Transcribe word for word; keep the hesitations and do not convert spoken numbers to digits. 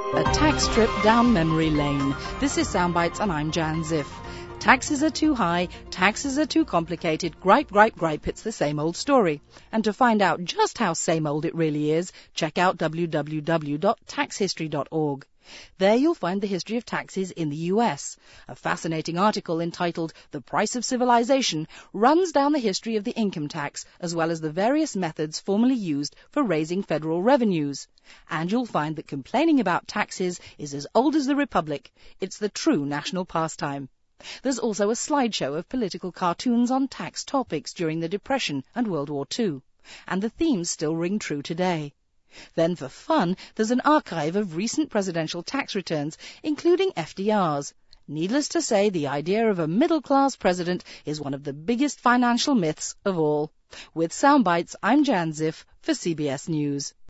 A tax trip down memory lane. This is Soundbites and I'm Jan Ziff. Taxes are too high, taxes are too complicated, gripe, gripe, gripe, it's the same old story. And to find out just how same old it really is, check out w w w dot tax history dot org. There you'll find the history of taxes in the U S. A fascinating article entitled The Price of Civilization runs down the history of the income tax as well as the various methods formerly used for raising federal revenues. And you'll find that complaining about taxes is as old as the Republic. It's the true national pastime. There's also a slideshow of political cartoons on tax topics during the Depression and World War Two. And the themes still ring true today. Then for fun, there's an archive of recent presidential tax returns, including F D R's. Needless to say, the idea of a middle-class president is one of the biggest financial myths of all. With Soundbites, I'm Jan Ziff for C B S News.